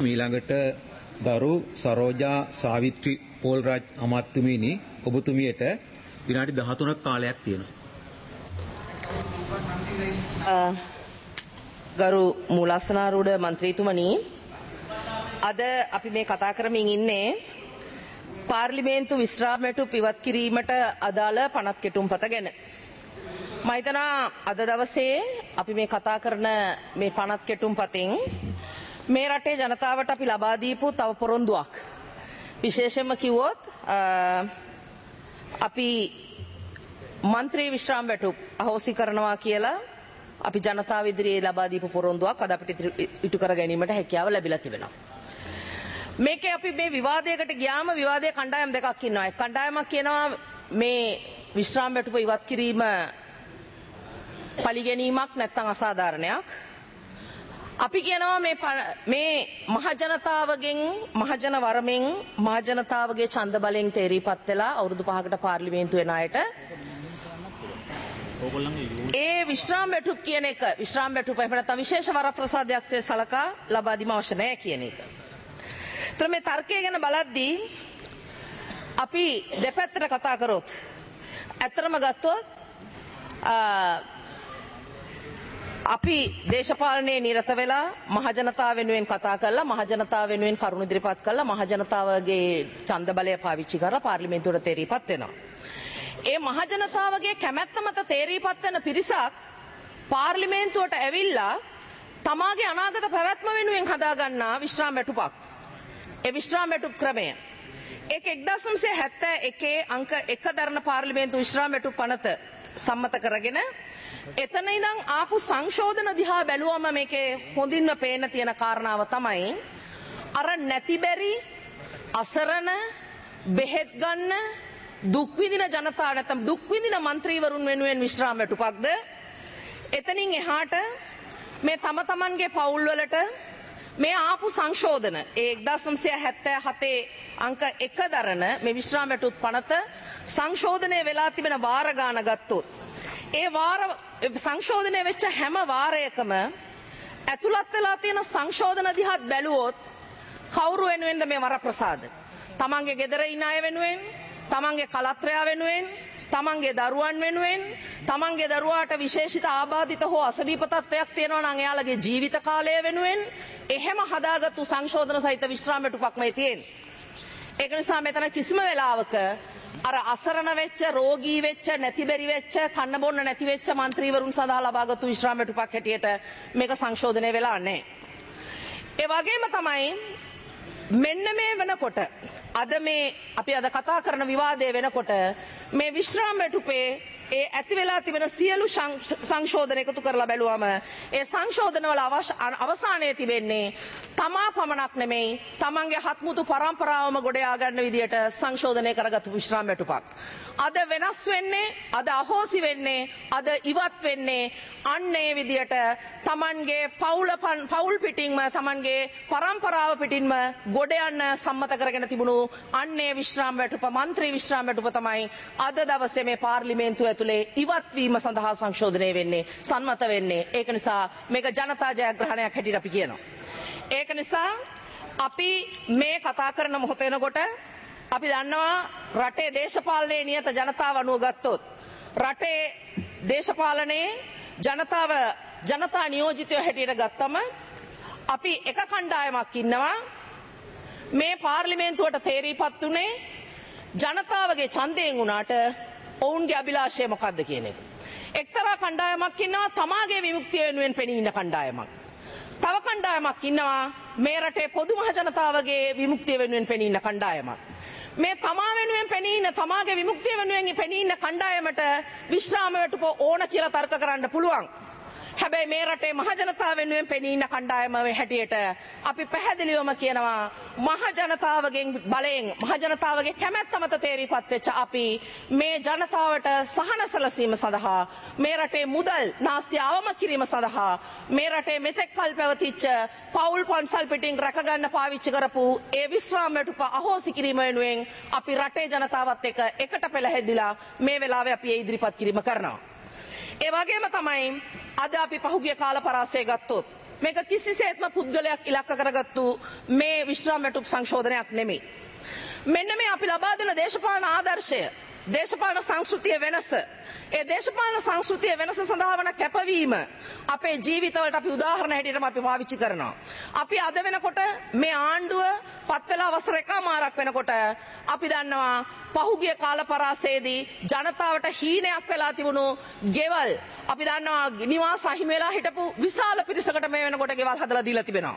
ඊළඟට ගරු සරෝජා සාවිත්‍රි පෝල්රාජ් අමාත්‍යතුමනි ඔබතුමියට විනාඩි 13ක් කාලයක් තියෙනවා. ගරු මූලාසනාරූඪ මන්ත්‍රීතුමනි අද අපි මේ කතා කරමින් ඉන්නේ පාර්ලිමේන්තු විශ්‍රාමයට ඉවත් කිරීමට අදාළ පනත් කෙටුම්පත ගැන. මම හිතනවා අද දවසේ අපි මේ කතා කරන මේ පනත් කෙටුම්පතෙන් මේ රටේ ජනතාවට අපි ලබා දීපු තව පොරොන්දුවක්. විශේෂයෙන්ම කිව්වොත් අපි මන්ත්‍රී විශ්‍රාම වැටුප් අහෝසි කරනවා කියලා අපි ජනතාව ඉදිරියේ ලබා දීපු පොරොන්දුවක් අද අපිට ඉටු කර ගැනීමට හැකියාව ලැබිලා තිබෙනවා. මේකේ අපි මේ විවාදයකට ගියාම විවාදයේ කණ්ඩායම් දෙකක් ඉන්නවා. එක් කණ්ඩායමක් කියනවා මේ විශ්‍රාම වැටුප ඉවත් කිරීම පරිගැනීමක් නැත්නම් අසාධාරණයක්. අපි කියනවා මේ මහජනතාවගෙන් මහජන වරමෙන් මහජනතාවගේ ඡන්ද බලෙන් තේරීපත් වෙලා අවුරුදු 5කට පාර්ලිමේන්තු වෙන අයට ඒ විශ්‍රාම වැටුප් කියන එක විශ්‍රාම වැටුප එහෙම නැත්නම් විශේෂ වරප්‍රසාදයක්සේ සලකා ලබා දීම අවශ්‍ය නැහැ කියන එක. ඒතර මේ තර්කය ගැන බලද්දී අපි දෙපැත්තට කතා කරොත් ඇත්තටම ගත්තොත් අපි දේශපාලනයේ නිරත වෙලා මහජනතාව වෙනුවෙන් කතා කරලා මහජනතාව වෙනුවෙන් කරුණු ඉදිරිපත් කරලා මහජනතාවගේ ඡන්ද බලය පාවිච්චි කරලා පාර්ලිමේන්තුවට තේරීපත් වෙනවා. ඒ මහජනතාවගේ කැමැත්ත මත තේරීපත් වෙන පිරිසක් පාර්ලිමේන්තුවට ඇවිල්ලා තමාගේ අනාගත පැවැත්ම වෙනුවෙන් හදාගන්නා විශ්‍රාම වැටුපක්. ඒ විශ්‍රාම වැටුප් ක්‍රමය ඒක 1971 අංක 1 දරන පාර්ලිමේන්තු විශ්‍රාම වැටුප් පනත සම්මත කරගෙන එතන ඉඳන් ආපු සංශෝධන දිහා බැලුවම මේකේ හොඳින්ම පේන තියෙන කාරණාව තමයි අර නැතිබැරි අසරණ බෙහෙත් ගන්න දුක් විඳින ජනතාව නැත්නම් දුක් විඳින മന്ത്രിවරුන් වෙනුවෙන් විශ්‍රාම වැටුපක්ද එතනින් එහාට මේ තම තමන්ගේ පවුල් වලට මේ ආපු සංශෝධන ඒ 1977 අංක 1 දරන මේ විශ්‍රාම වැටුප් පනත සංශෝධනය වෙලා තිබෙන වාර ගාන ගත්තොත් ඒ වාර සංශෝධනය වෙච්ච හැම වාරයකම ඇතුළත් වෙලා තියෙන සංශෝධන දිහා බැලුවොත් කවුරු වෙනුවෙන්ද මේ වරප්‍රසාද? තමන්ගේ ගෙදර ඉන්න අය වෙනුවෙන්, තමන්ගේ කලත්‍රයා වෙනුවෙන්, තමන්ගේ දරුවන් වෙනුවෙන්, තමන්ගේ දරුවාට විශේෂිත ආබාධිත හෝ අසනීප තත්ත්වයක් තියෙනවා නම් එයාලගේ ජීවිත කාලය වෙනුවෙන් එහෙම හදාගත්තු සංශෝධන සහිත විශ්‍රාම වැටුපක්මයි තියෙන්නේ. ඒක නිසා මෙතන කිසිම වෙලාවක අර අසරණ වෙච්ච රෝගී වෙච්ච නැතිබරි වෙච්ච කන්න බොන්න නැති වෙච්ච മന്ത്രിවරුන් සඳහා ලබාගත්තු විශ්‍රාම වැටුපක් හැටියට මේක සංශෝධනය වෙලා නැහැ. ඒ වගේම තමයි මෙන්න මේ වෙනකොට අද මේ අපි අද කතා කරන විවාදය වෙනකොට මේ විශ්‍රාම වැටුපේ ඒ ඇති වෙලා තිබෙන සියලු සංශෝධන එකතු කරලා බැලුවම ඒ සංශෝධන වල අවසානයේ තිබෙන්නේ තමා පමණක් නෙමෙයි තමන්ගේ හත්මුතු පරම්පරාවම ගොඩ යා ගන්න විදියට සංශෝධනය කරගත්තු විශ්‍රාම වැටුපක්. අද වෙනස් වෙන්නේ අද අහෝසි වෙන්නේ අද ඉවත් වෙන්නේ අන්න ඒ විදියට තමන්ගේ පවුල් පිටින්ම තමන්ගේ පරම්පරාව පිටින්ම ගොඩ යන්න සම්මත කරගෙන තිබුණු අන්නේ විශ්‍රාම වැටුප മന്ത്രി විශ්‍රාම වැටුප තමයි අද දවසේ මේ පාර්ලිමේන්තුව ඇතුලේ ඉවත් වීම සඳහා සංශෝධනය වෙන්නේ සම්මත වෙන්නේ. ඒක නිසා මේක ජනතා ජයග්‍රහණයක් හැටියට අපි කියනවා. ඒක නිසා අපි මේ කතා කරන මොහොත වෙනකොට අපි දන්නවා රටේ දේශපාලනයේ නියත ජනතාව අනුව ගත්තොත් රටේ දේශපාලනයේ ජනතා නියෝජිතයෝ හැටියට ගත්තම අපි එක කණ්ඩායමක් ඉන්නවා මේ පාර්ලිමේන්තුවට තේරීපත් උනේ ජනතාවගේ ඡන්දයෙන් උනාට ඔවුන්ගේ අභිලාෂය මොකක්ද කියන එක. එක්තරා කණ්ඩායමක් ඉන්නවා තමාගේ විමුක්තිය වෙනුවෙන් පෙනී ඉන්න කණ්ඩායමක්. තව කණ්ඩායමක් ඉන්නවා මේ රටේ පොදු මහ ජනතාවගේ විමුක්තිය වෙනුවෙන් පෙනී ඉන්න කණ්ඩායමක්. මේ තමා වෙනුවෙන් පෙනී ඉන්න තමාගේ විමුක්තිය වෙනුවෙන් පෙනී ඉන්න කණ්ඩායමට විශ්‍රාම වැටුප ඕන කියලා තර්ක කරන්න පුළුවන්. හැබැයි මේ රටේ මහ ජනතාව වෙනුවෙන් පෙනී ඉන්න කණ්ඩායම හැටියට අපි පැහැදිලිවම කියනවා මහ ජනතාවගෙන් බලයෙන් මහ ජනතාවගේ කැමැත්ත මත තේරීපත් වෙච්ච අපි මේ ජනතාවට සහන සැලසීම සඳහා මේ රටේ මුදල් නාස්ති අවම කිරීම සඳහා මේ රටේ මෙතෙක් කල් පැවතිච්ච පවුල් පන්සල් පිටින් රැකගන්න පාවිච්චි කරපු ඒ විශ්‍රාම වැටුප අහෝසි කිරීම වෙනුවෙන් අපි රටේ ජනතාවත් එක්ක එකට පෙළහැදිලා මේ වෙලාවේ අපි ඒ ඉදිරිපත් කිරීම කරනවා. ඒ වගේම තමයි අද අපි පහුගිය කාල පරාසය ගත්තොත් මේක කිසිසේත්ම පුද්ගලයක් ඉලක්ක කරගත්තු මේ විශ්‍රාම වැටුප් සංශෝධනයක් නෙමෙයි. මෙන්න මේ අපි ලබා දෙන දේශපාලන ආදර්ශය, දේශපාලන සංස්කෘතිය වෙනස, ඒ දේශපාලන සංස්කෘතිය වෙනස සඳහා වන කැපවීම අපේ ජීවිතවලට අපි උදාහරණ හැටියටම අපි පාවිච්චි කරනවා. අපි අද වෙනකොට මේ ආණ්ඩුව පත් වෙලා වසර එකමාරක් වෙනකොට අපි දන්නවා පහුගිය කාල පරාසයේදී ජනතාවට හීනයක් වෙලා තිබුණු ගෙවල් අපි දන්නවා නිවාස අහිමි වෙලා හිටපු විශාල පිරිසකට මේ වෙනකොට ගෙවල් හදලා දීලා තිබෙනවා.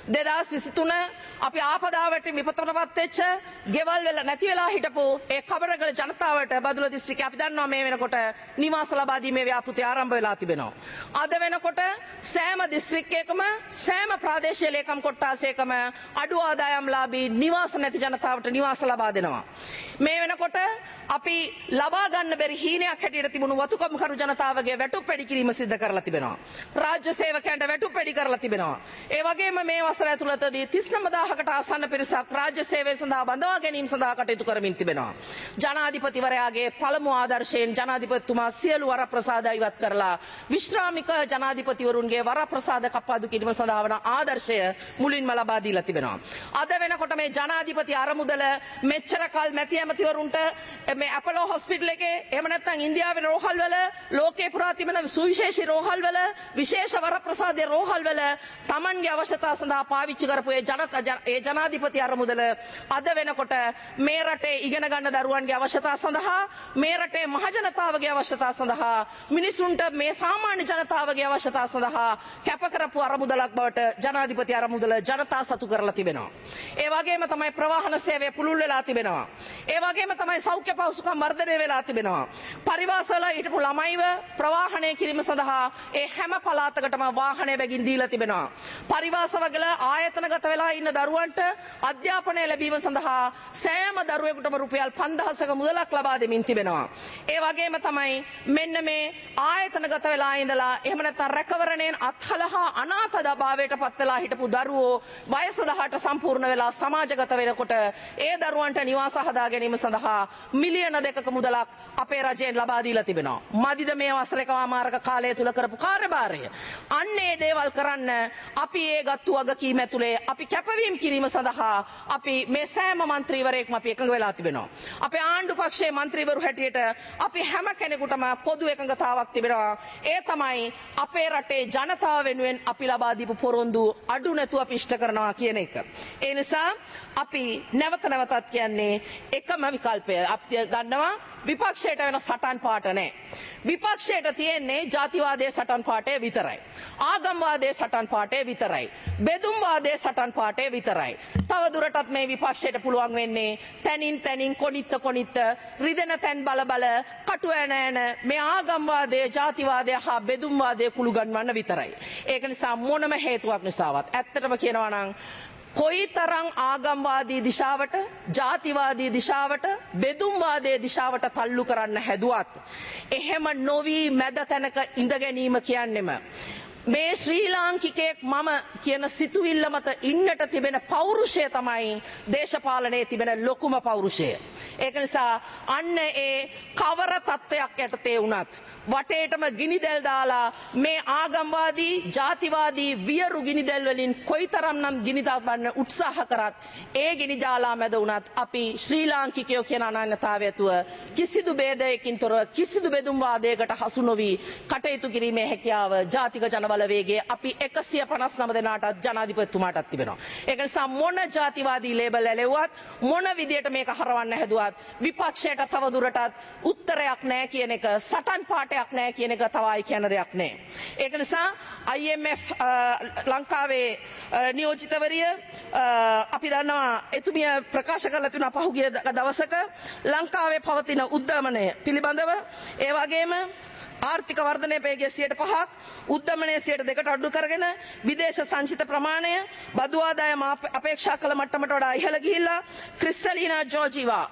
2023 අපි ආපදාවට විපතටපත් වෙච්ච ගෙවල් වල නැති වෙලා හිටපු ඒ කබරගල ජනතාවට බදුල්ල දිස්ත්‍රික්කයේ අපි දන්නවා මේ වෙනකොට නිවාස ලබා දීමේ ව්‍යාපෘති ආරම්භ වෙලා තිබෙනවා. අද වෙනකොට සෑම දිස්ත්‍රික්කයකම සෑම ප්‍රාදේශීය ලේකම් කොට්ටාසයකම අඩු ආදායම්ලාභී නිවාස නැති ජනතාවට නිවාස ලබා දෙනවා. මේ වෙනකොට අපි ලබා ගන්න බැරි හීනයක් හැටියට තිබුණු වතුකම්කරු ජනතාවගේ වැටුප් වැඩි කිරීම සිදු කරලා තිබෙනවා. රාජ්‍ය සේවකයන්ට වැටුප් වැඩි කරලා තිබෙනවා. ඒ වගේම මේ වසර ඇතුළතදී 39000කට ආසන්න පිරිසක් රාජ්‍ය සේවය සඳහා බඳවා ගැනීම සඳහා කටයුතු කරමින් තිබෙනවා. ජනාධිපතිවරයාගේ පළමු ආදර්ශයෙන් ජනාධිපතිතුමා සියලු වරප්‍රසාද ඉවත් කරලා විශ්‍රාමික ජනාධිපතිවරුන්ගේ වරප්‍රසාද කප්පාදු කිරීම සඳහා වන ආදර්ශය මුලින්ම ලබා දීලා තිබෙනවා. අද වෙනකොට මේ ජනාධිපති අරමුදල මෙච්චර කල් මැති ඇමතිවරුන්ට මේ අපලෝ හොස්පිටල් එකේ එහෙම නැත්නම් ඉන්දියාවේ රෝහල් වල ලෝකේ පුරා තිබෙන සුවිශේෂී රෝහල් වල විශේෂ වරප්‍රසාදයේ රෝහල් වල Tamanගේ අවශ්‍යතා සඳහා පාවිච්චි කරපු ඒ ජනාධිපති අරමුදල අද වෙනකොට මේ රටේ ඉගෙන ගන්න දරුවන්ගේ අවශ්‍යතා සඳහා මේ රටේ මහජනතාවගේ අවශ්‍යතා සඳහා මිනිසුන්ට මේ සාමාන්‍ය ජනතාවගේ අවශ්‍යතා සඳහා කැප කරපු අරමුදලක් බවට ජනාධිපති අරමුදල ජනතා සතු කරලා තිබෙනවා. ඒ වගේම තමයි ප්‍රවාහන සේවය පුළුල් වෙලා තිබෙනවා. ඒ වගේම තමයි සෞඛ්‍ය පහසුකම් වර්ධනය වෙලා තිබෙනවා. පරිවාසවල හිටපු ළමයිව ප්‍රවාහනය කිරීම සඳහා ඒ හැම පළාතකටම වාහනය බැගින් දීලා තිබෙනවා. පරිවාසවල ආයතනගත වෙලා ඉන්න දරුවන්ට අධ්‍යාපනය ලැබීම සඳහා සෑම දරුවෙකුටම රුපියල් 5000ක මුදලක් ලබා දෙමින් තිබෙනවා. ඒ වගේම තමයි මෙන්න මේ ආයතනගත වෙලා ඉඳලා එහෙම නැත්නම් රැකවරණයෙන් අත්හලහා අනාථ දබාවයට පත් වෙලා හිටපු දරුවෝ වයස 18 සම්පූර්ණ වෙලා සමාජගත වෙනකොට ඒ දරුවන්ට නිවාස හදා ගැනීම සඳහා මිලියන 2ක මුදලක් අපේ රජයෙන් ලබා දීලා තිබෙනවා. මදිද මේ වසර එකමාරක කාලය තුල කරපු කාර්යභාරය. අන්නේ දේවල් කරන්න අපි ඒ ගත්තු වගකීම ඇතුලේ අපි කැපවීම කිරීම සඳහා අපි මේ සෑම മന്ത്രിවරයෙක්ම අපි එකඟ වෙලා තිබෙනවා. අපේ ආණ්ඩු පක්ෂයේ മന്ത്രിවරු හැටියට අපි හැම කෙනෙකුටම පොදු එකඟතාවක් තිබෙනවා. ඒ තමයි අපේ රටේ ජනතාව වෙනුවෙන් අපි ලබා දීපු පොරොන්දු අඩු නැතුව අපි ඉෂ්ට කරනවා කියන එක. ඒ නිසා අපි නැවත නැවතත් කියන්නේ එකම විකල්පය. අපි දන්නවා විපක්ෂයට වෙන සටන් පාට නැහැ. විපක්ෂයට තියෙන්නේ ජාතිවාදයේ සටන් පාටේ විතරයි. ආගම්වාදයේ සටන් පාටේ විතරයි. බෙදුම්වාදයේ සටන් පාටේ විතරයි. තව දුරටත් මේ විපක්ෂයට පුළුවන් වෙන්නේ තනින් කොනිත්ත රිදෙන තැන් බල කටු ඇන මේ ආගම්වාදයේ ජාතිවාදය හා බෙදුම්වාදයේ කුළු ගන්වන්න විතරයි. ඒක නිසා මොනම හේතුවක් නිසාවත් ඇත්තටම කියනවා නම් කොයිතරම් ආගම්වාදී දිශාවට ජාතිවාදී දිශාවට බෙදුම්වාදයේ දිශාවට තල්ලු කරන්න හැදුවත් එහෙම නොවි මැද තැනක ඉඳ ගැනීම කියන්නෙම මේ ශ්‍රී ලාංකිකයෙක් මම කියන සිතුවිල්ල මත ඉන්නට තිබෙන පෞරුෂය තමයි දේශපාලනයේ තිබෙන ලොකුම පෞරුෂය. ඒක නිසා අන්න ඒ කවර තත්ත්වයක් යටතේ වුණත් වටේටම ගිනිදෙල් දාලා මේ ආගම්වාදී ජාතිවාදී වියරු ගිනිදෙල් වලින් කොයිතරම්නම් ගිනි දාන්න උත්සාහ කරත් ඒ ගිනි ජාලා මැද වුණත් අපි ශ්‍රී ලාංකිකයෝ කියන අනන්‍යතාවය තුව කිසිදු ભેදයකින් තොරව කිසිදු බෙදුම්වාදයකට හසු නොවි කටයුතු කිරීමේ හැකියාව ජාතික ජනබලවේගයේ අපි 159 දෙනාටත් ජනාධිපතිතුමාටත් තිබෙනවා. ඒක නිසා මොන ජාතිවාදී ලේබල් ඇලෙව්වත් මොන විදියට මේක හරවන්න හැදුවත් විපක්ෂයට තව දුරටත් උත්තරයක් නැහැ කියන එක සටන් පාටයක් නැහැ කියන එක තවයි කියන දෙයක් නැහැ. ඒක නිසා IMF ලංකාවේ නියෝජිතවරිය අපි දන්නවා එතුමිය ප්‍රකාශ කරලා තිබුණා පහුගිය දවසක ලංකාවේ පවතින උද්දමනය පිළිබඳව ඒ වගේම ආර්ථික වර්ධනය වේගය 5%ක් උද්දමනය 2% අඩු කරගෙන විදේශ සංචිත ප්‍රමාණය බදු ආදායම අපේක්ෂා කළ මට්ටමට වඩා ඉහළ ගිහිල්ලා ක්‍රිස්ටලිනා ජෝර්ජිවා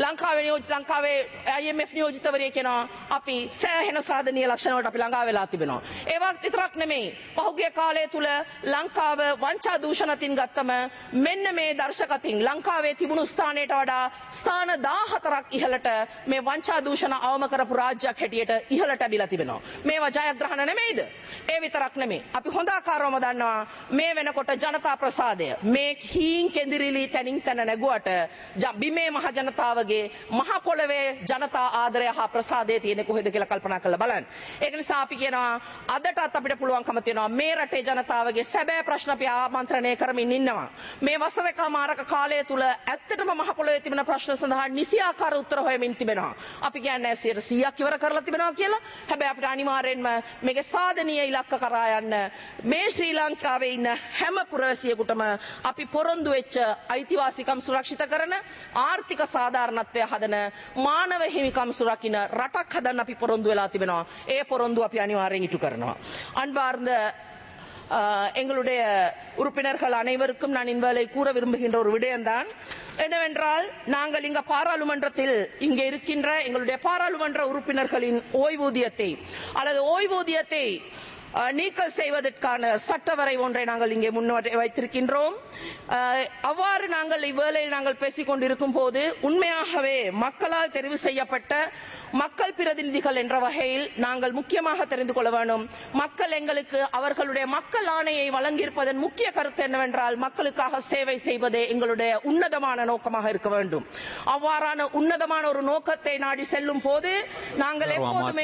ලංකාවේ IMF නියෝජිතවරිය කියනවා අපි සෑහෙන සාධනීය ලක්ෂණ වලට අපි ළඟා වෙලා තිබෙනවා. ඒ වගේ විතරක් නෙමෙයි පහුගිය කාලය තුල ලංකාව වංචා දූෂණතින් ගත්තම මෙන්න මේ දර්ශකතින් ලංකාවේ තිබුණු ස්ථානයට වඩා ස්ථාන 14ක් ඉහළට මේ වංචා දූෂණ අවම කරපු රාජ්‍යයක් හැටියට ඉහළට දීලා තිබෙනවා. මේවා ජයග්‍රහණ නෙමෙයිද? ඒ විතරක් නෙමෙයි. අපි හොඳ ආකාරවම දන්නවා මේ වෙනකොට ජනතා ප්‍රසාදය මේ හීන් කෙඳිරිලි තනින් තන නැගුවට බිමේ මහ ජනතාවගේ මහ පොළවේ ජනතා ආදරය හා ප්‍රසාදය තියෙන්නේ කොහෙද කියලා කල්පනා කරලා බලන්න. ඒක නිසා අපි කියනවා අදටත් අපිට පුළුවන්කම තියෙනවා මේ රටේ ජනතාවගේ සැබෑ ප්‍රශ්න අපි ආමන්ත්‍රණය කරමින් ඉන්නවා. මේ වසරකමාරක කාලය තුල ඇත්තටම මහ පොළවේ තිබෙන ප්‍රශ්න සඳහා නිසියාකාර උත්තර හොයමින් තිබෙනවා. අපි කියන්නේ 100% ඉවර කරලා තිබෙනවා කියලා. හැබැයි අපිට අනිවාර්යෙන්ම මේකේ සාධනීය ඉලක්ක කරා යන්න මේ ශ්‍රී ලංකාවේ ඉන්න හැම පුරවැසියෙකුටම අපි පොරොන්දු වෙච්ච අයිතිවාසිකම් සුරක්ෂිත කරන ආර්ථික සාධාරණත්වය හදන මානව හිමිකම් සුරකින්න රටක් හදන්න අපි පොරොන්දු වෙලා තිබෙනවා. ඒ පොරොන්දු අපි අනිවාර්යෙන් ඉටු කරනවා. அன்பார்ந்த எங்களுடைய உறுப்பினர்கள் அனைவருக்கும் நான் இன்வேளை கூற விரும்புகின்ற ஒரு விடயம்தான் என்னவென்றால் நாங்கள் இங்க பாராளுமன்றத்தில் இங்கே இருக்கின்ற எங்களுடைய பாராளுமன்ற உறுப்பினர்களின் ஓய்வூதியத்தை அல்லது ஓய்வூதியத்தை நீக்கல் செய்வதற்கான சட்டவரை ஒன்றை நாங்கள் இங்கே முன்னோட்டை வைத்திருக்கின்றோம். அவ்வாறு நாங்கள் இவ்வேளையில் நாங்கள் பேசிக் கொண்டிருக்கும் போது உண்மையாகவே மக்களால் தெரிவு செய்யப்பட்ட மக்கள் பிரதிநிதிகள் என்ற வகையில் நாங்கள் முக்கியமாக தெரிந்து கொள்ள வேண்டும். மக்கள் எங்களுக்கு அவர்களுடைய மக்கள் ஆணையை வழங்கியிருப்பதன் முக்கிய கருத்து என்னவென்றால் மக்களுக்காக சேவை செய்வதே எங்களுடைய உன்னதமான நோக்கமாக இருக்க வேண்டும். அவ்வாறான உன்னதமான ஒரு நோக்கத்தை நாடி செல்லும் போது நாங்கள் எப்போதுமே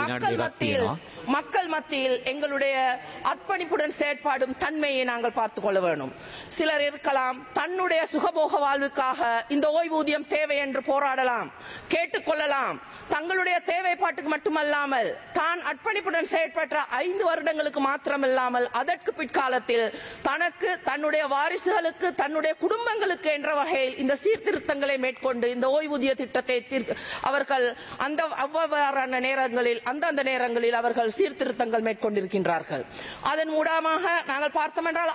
மக்கள் மத்தியில் எங்களுடைய அர்ப்பணிப்புடன் செயற்பாடும் தன்மையை நாங்கள் பார்த்துக் கொள்ள வேண்டும். சிலர் இருக்கலாம் தன்னுடைய சுகபோக வாழ்வுக்காக இந்த ஓய்வூதியம் தேவை என்று போராடலாம், கேட்டுக்கொள்ளலாம். தங்களுடைய தேவைப்பாட்டுக்கு மட்டுமல்லாமல் தான் அர்ப்பணிப்புடன் செயற்பட்ட 5 வருடங்களுக்கு மாத்திரமில்லாமல் அதற்கு பிற்காலத்தில் தனக்கு தன்னுடைய வாரிசுகளுக்கு தன்னுடைய குடும்பங்களுக்கு என்ற வகையில் இந்த சீர்திருத்தங்களை மேற்கொண்டு இந்த ஓய்வூதிய திட்டத்தை அவர்கள் அந்த அவ்வாறான நேரங்களில் அந்தந்த நேரங்களில் அவர்கள் சீர்திருத்தங்கள் மேற்கொண்டிருக்கின்றார்கள். அதன் மூலமாக நாங்கள் பார்த்தோம் என்றால்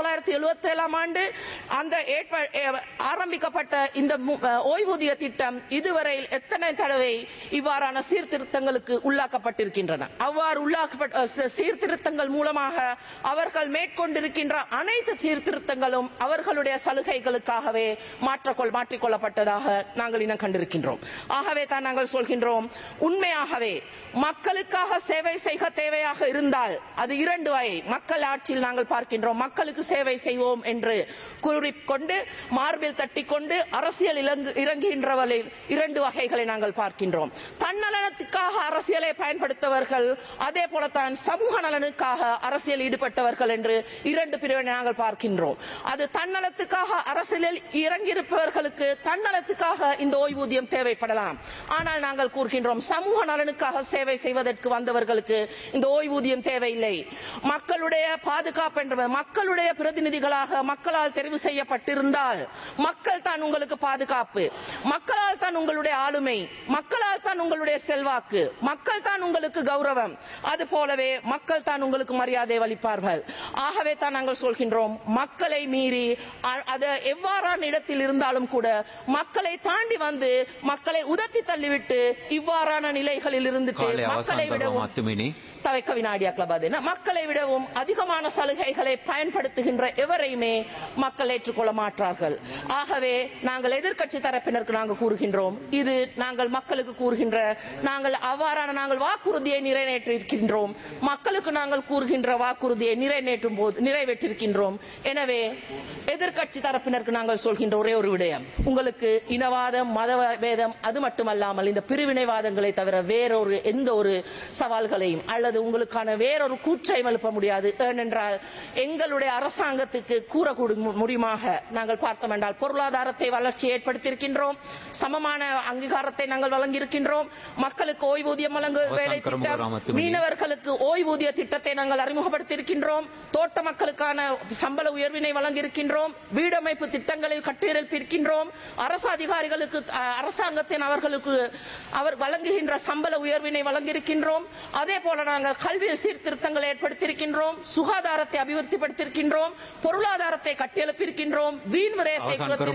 1977ஆம் ஆண்டு அந்த ஆரம்பிக்கப்பட்ட இந்த ஓய்வூதிய திட்டம் இதுவரையில் எத்தனை தடவை இவ்வாறான சீர்திருத்தங்களுக்கு உள்ளாக்கப்பட்டிருக்கின்றன. அவ்வாறு உள்ளாக்கப்பட்ட சீர்திருத்தங்கள் மூலமாக அவர்கள் மேற்கொண்டிருக்கின்ற அனைத்து சீர்திருத்தங்களும் அவர்களுடைய சலுகைகளுக்காகவே மாற்றிக்கொள்ளப்பட்டதாக நாங்கள் இனம் கண்டிருக்கின்றோம். ஆகவே தான் நாங்கள் சொல்கின்றோம், உண்மையாகவே மக்களுக்காக சேவை செய்ய தேவையாக இருந்தால் அது 2 வகை. மக்கள் ஆட்சியில் நாங்கள் பார்க்கின்றோம் மக்களுக்கு சேவை செய்வோம் என்று கூறிக்கொண்டு மார்பில் தட்டிக்கொண்டு அரசியல் இறங்குகின்றவர்களில் 2 வகைகளை நாங்கள் பார்க்கின்றோம். தன்னலனுக்காக அரசியலை பயன்படுத்தவர்கள், அதே போலத்தான் சமூக நலனுக்காக அரசியல் ஈடுபட்டவர்கள் என்று 2 பிரிவினை நாங்கள் பார்க்கின்றோம். அது தன்னலத்துக்காக அரசியலில் இறங்கியிருப்பவர்களுக்கு தன்னலத்துக்காக இந்த ஓய்வூதியம் தேவைப்படலாம். ஆனால் நாங்கள் கூறுகின்றோம் சமூக நலனுக்காக சேவை செய்வதற்கு வந்தவர்களுக்கு இந்த ஓய்வூதியம் தேவையில்லை. மக்களுடைய பாதுகாப்பு என்ற மக்களுடைய பிரதிநிதிகளாக மக்களால் தெரிவு செய்யப்பட்டிருந்தால் மக்கள் தான் உங்களுக்கு பாதுகாப்பு, மக்களால் தான் உங்களுடைய ஆளுமை, மக்களால் தான் உங்களுடைய செல்வாக்கு, மக்கள் தான் உங்களுக்கு கௌரவம், அது போலவே மக்கள் தான் உங்களுக்கு மரியாதை அளிப்பார்கள். ஆகவே தான் நாங்கள் சொல்கின்றோம் மக்களை மீறி அது எவ்வாறான இடத்தில் இருந்தாலும் கூட மக்களை தாண்டி வந்து மக்களை உதத்தி தள்ளிவிட்டு இவ்வாறான நிலைகளில் இருந்துட்டு மக்களை விடவும் தவிக்க வினாடியாக லபாதேனா மக்களை விடவும் அதிகமான சலுகைகளை பயன்படுத்துகின்ற எவரையுமே மக்கள் ஏற்றுக்கொள்ள மாட்டார்கள். ஆகவே நாங்கள் எதிர்க்கட்சி தரப்பினருக்கு நாங்கள் கூறுகின்றோம், இது நாங்கள் மக்களுக்கு கூறுகின்ற நாங்கள் அவ்வாறான நாங்கள் வாக்குறுதியை நிறைவேற்றிருக்கின்றோம், மக்களுக்கு நாங்கள் கூறுகின்ற வாக்குறுதியை நிறைவேற்றிருக்கின்றோம். எனவே எதிர்க்கட்சி தரப்பினருக்கு நாங்கள் சொல்கின்ற ஒரே ஒரு விடயம், உங்களுக்கு இனவாதம் மதவேதம் அது மட்டுமல்லாமல் இந்த பிரிவினைவாதங்களை தவிர வேறொரு எந்த ஒரு சவால்களையும் அல்லது உங்களுக்கான வேறொரு கூற்றை எழுப்ப முடியாது. ஏனென்றால் எங்களுடைய அரசாங்கத்துக்கு கூறக்கூடிய முடியுமாக நாங்கள் பார்த்தோம் என்றால் பொருளாதாரத்தை வளர்ச்சி ஏற்படுத்தியிருக்கின்றோம், சமமான அங்கீகாரத்தை நாங்கள் வழங்கியிருக்கின்றோம், மக்களுக்கு ஓய்வூதியம் வழங்கும் வேலை திட்டம், மீனவர்களுக்கு ஓய்வூதிய திட்டத்தை நாங்கள் அறிமுகப்படுத்தியிருக்கின்றோம், தோட்ட மக்களுக்கான சம்பள உயர்வினை வழங்கியிருக்கின்றோம், வீடமைப்பு திட்டங்களை கட்டியெழுப்பியிருக்கின்றோம், அரசு அதிகாரிகளுக்கு அரசாங்கத்தின் அவர்களுக்கு அவர் வழங்குகின்ற சம்பள உயர்வினை வழங்கியிருக்கின்றோம். அதே போல நாங்கள் கல்வி சீர்திருத்தங்களை ஏற்படுத்தியிருக்கின்றோம், சுகாதாரத்தை அபிவிருத்திப்படுத்தியிருக்கின்றோம், பொருளாதாரத்தை கட்டியெழுப்பியிருக்கின்றோம், வீண்முறையத்தை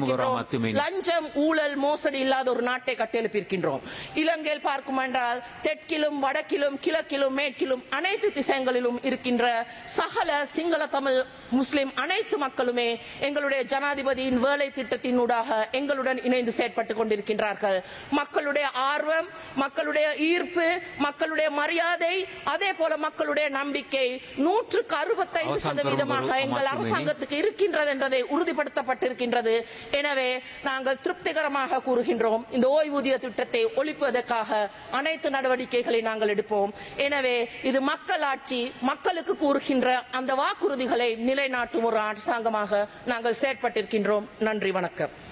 லஞ்சம் ஊழல் மோசடி இல்லாத ஒரு நாட்டை கட்டியெழுப்பியிருக்கின்றோம். இலங்கையில் பார்க்கும் என்றால் தெற்கிலும் வடக்கிலும் கிழக்கிலும் மேற்கிலும் அனைத்து திசைகளிலும் இருக்கின்ற சகல சிங்கள தமிழ் முஸ்லிம் அனைத்து மக்களுமே எங்களுடைய ஜனாதிபதியின் வேலை திட்டத்தினூடாக எங்களுடன் இணைந்து செயற்பட்டுக் கொண்டிருக்கின்றார்கள். மக்களுடைய ஆர்வம், மக்களுடைய ஈர்ப்பு, மக்களுடைய மரியாதை, அதே போல மக்களுடைய நம்பிக்கை 165% எங்கள் அரசாங்கத்துக்கு இருக்கின்றது என்றதை உறுதிப்படுத்தப்பட்டிருக்கின்றது. எனவே நாங்கள் திருப்திகரமாக கூறுகின்றோம், இந்த ஓய்வூதிய திட்டத்தை ஒழிப்பதற்காக அனைத்து நடவடிக்கைகளை நாங்கள் எடுப்போம். எனவே இது மக்களாட்சி, மக்களுக்கு கூறுகின்ற அந்த வாக்குறுதிகளை நிலைநாட்டும் ஒரு அரசாங்கமாக நாங்கள் செயற்பட்டிருக்கின்றோம். நன்றி, வணக்கம்.